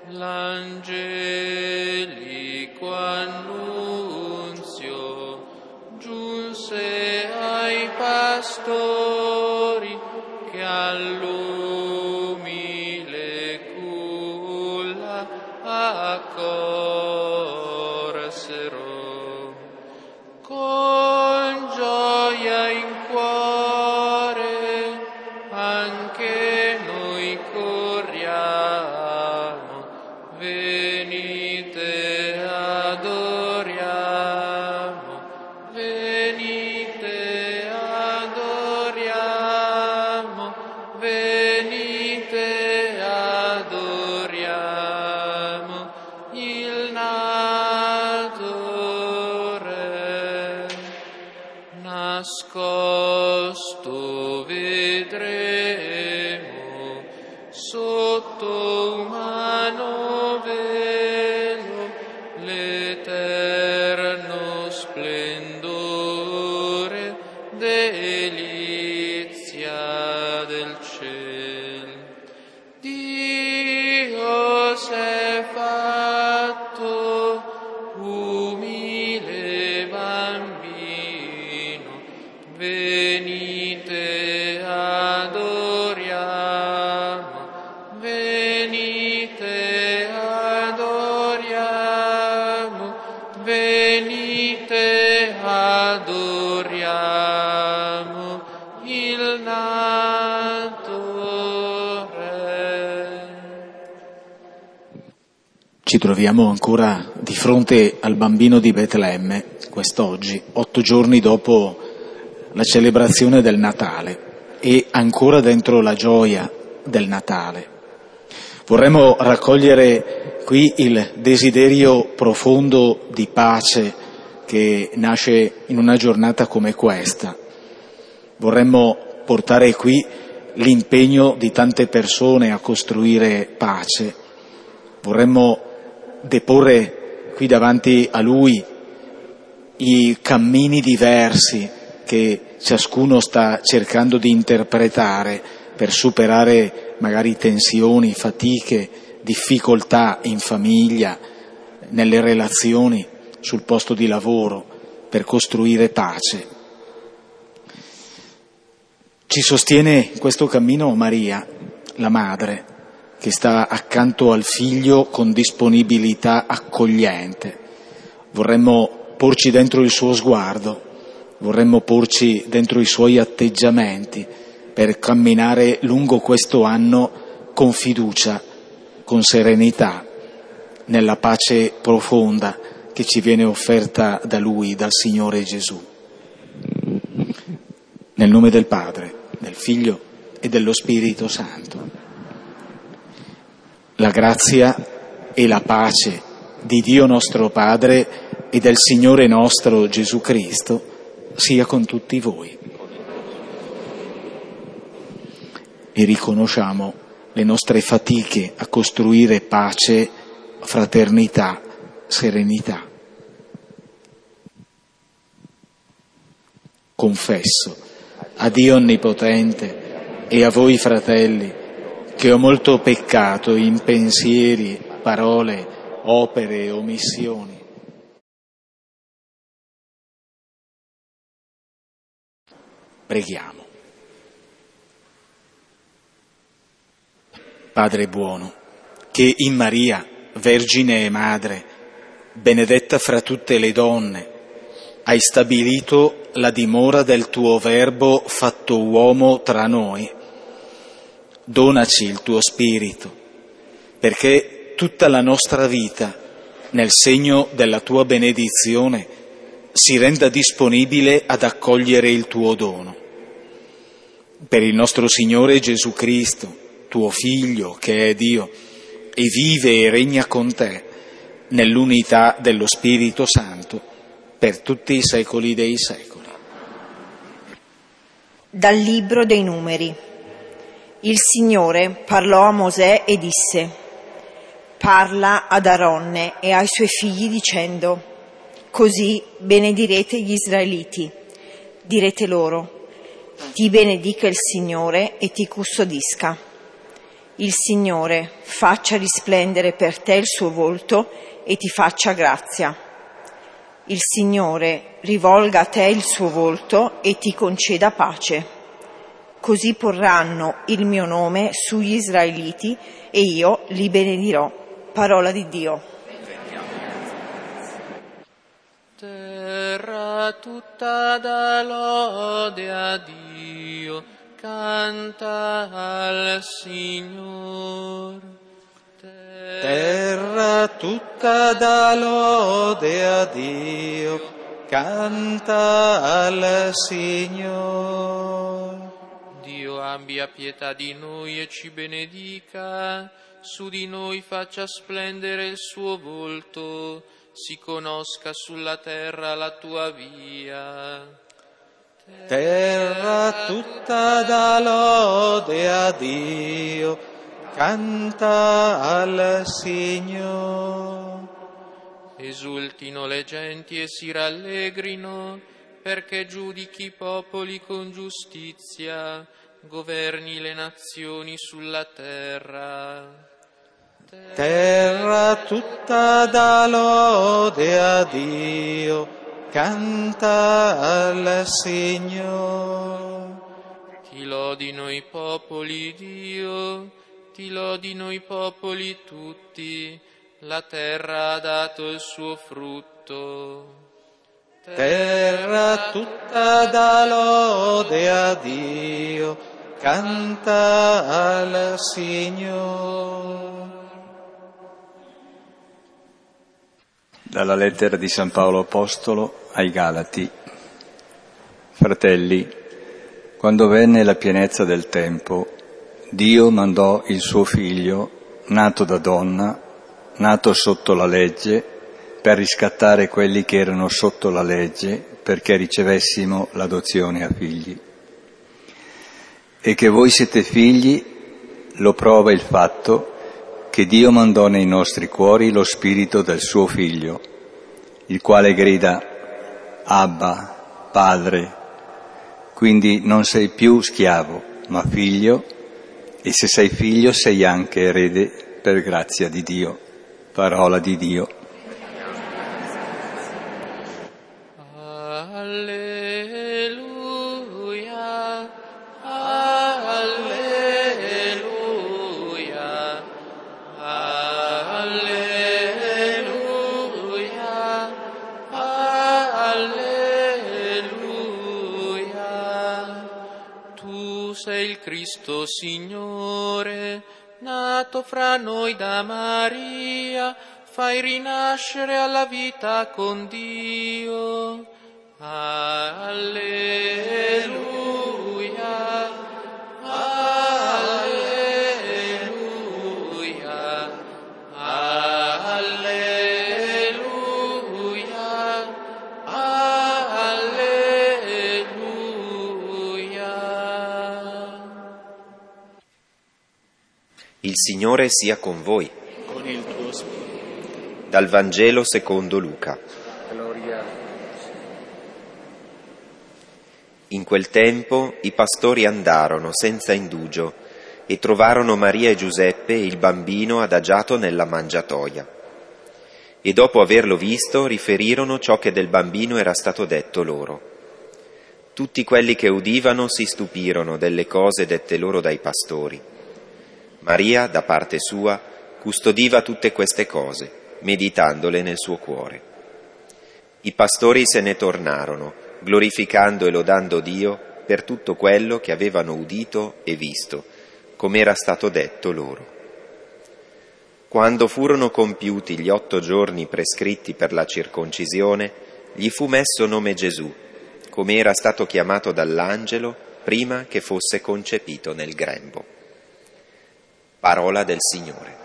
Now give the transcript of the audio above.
l'angelico annunzio giunse ai pastori che all'umile culla accorsero. Con gioia in cuore anche noi corriamo, venite adoriamo, venite adoriamo, venite adoriamo il nato Re. Nascosto vedremo sotto umano velo l'eterno splendore, delizia del ciel. Dio s'è fatto umile bambino, venite adoriamo, venite adoriamo, venite adoriamo il nato Re. Ci troviamo ancora di fronte al bambino di Betlemme, quest'oggi, 8 giorni dopo la celebrazione del Natale e ancora dentro la gioia del Natale. Vorremmo raccogliere qui il desiderio profondo di pace che nasce in una giornata come questa. Vorremmo portare qui l'impegno di tante persone a costruire pace. Vorremmo deporre qui davanti a Lui i cammini diversi che ciascuno sta cercando di interpretare per superare magari tensioni, fatiche, difficoltà in famiglia, nelle relazioni, sul posto di lavoro, per costruire pace. Ci sostiene in questo cammino Maria, la madre, che sta accanto al figlio con disponibilità accogliente. Vorremmo porci dentro il suo sguardo, vorremmo porci dentro i suoi atteggiamenti per camminare lungo questo anno con fiducia, con serenità, nella pace profonda che ci viene offerta da Lui, dal Signore Gesù. Nel nome del Padre, del Figlio e dello Spirito Santo. La grazia e la pace di Dio nostro Padre e del Signore nostro Gesù Cristo sia con tutti voi. E riconosciamo le nostre fatiche a costruire pace, fraternità, serenità. Confesso a Dio Onnipotente e a voi fratelli che ho molto peccato in pensieri, parole, opere e omissioni. Preghiamo. Padre buono, che in Maria, Vergine e Madre, benedetta fra tutte le donne, hai stabilito la dimora del tuo Verbo fatto uomo tra noi. Donaci il tuo Spirito, perché tutta la nostra vita, nel segno della tua benedizione, si renda disponibile ad accogliere il tuo dono. Per il nostro Signore Gesù Cristo, tuo Figlio, che è Dio, e vive e regna con te, nell'unità dello Spirito Santo, per tutti i secoli dei secoli. Dal Libro dei Numeri. Il Signore parlò a Mosè e disse: parla ad Aronne e ai suoi figli dicendo: così benedirete gli israeliti. Direte loro: ti benedica il Signore e ti custodisca. Il Signore faccia risplendere per te il suo volto e ti faccia grazia. Il Signore rivolga a te il suo volto e ti conceda pace. Così porranno il mio nome sugli israeliti e io li benedirò. Parola di Dio. Terra tutta dà lode a Dio, canta al Signor. Terra tutta dà lode a Dio, canta al Signor. Dio abbia pietà di noi e ci benedica, su di noi faccia splendere il suo volto, si conosca sulla terra la tua via. Terra tutta dà lode a Dio, canta al Signor. Esultino le genti e si rallegrino, perché giudichi i popoli con giustizia, governi le nazioni sulla terra. Terra tutta dà lode a Dio, canta al Signor. Ti lodino i popoli, Dio, ti lodino i popoli tutti, la terra ha dato il suo frutto. Terra tutta dà lode a Dio, canta al Signor. Dalla lettera di San Paolo Apostolo ai Galati. Fratelli, quando venne la pienezza del tempo, Dio mandò il suo Figlio, nato da donna, nato sotto la legge, per riscattare quelli che erano sotto la legge, perché ricevessimo l'adozione a figli. E che voi siete figli lo prova il fatto che Dio mandò nei nostri cuori lo spirito del suo Figlio, il quale grida: Abba, Padre. Quindi non sei più schiavo, ma figlio, e se sei figlio sei anche erede per grazia di Dio. Parola di Dio. Alleluia, alleluia, alleluia, alleluia. Tu sei il Cristo, Signore, nato fra noi da Maria, fai rinascere alla vita con Dio. Alleluia, alleluia, alleluia, alleluia. Il Signore sia con voi. Con il tuo spirito. Dal Vangelo secondo Luca. In quel tempo i pastori andarono senza indugio e trovarono Maria e Giuseppe e il bambino adagiato nella mangiatoia. E dopo averlo visto riferirono ciò che del bambino era stato detto loro. Tutti quelli che udivano si stupirono delle cose dette loro dai pastori. Maria, da parte sua, custodiva tutte queste cose, meditandole nel suo cuore. I pastori se ne tornarono, glorificando e lodando Dio per tutto quello che avevano udito e visto, come era stato detto loro. Quando furono compiuti gli 8 giorni prescritti per la circoncisione, gli fu messo nome Gesù, come era stato chiamato dall'angelo prima che fosse concepito nel grembo. Parola del Signore.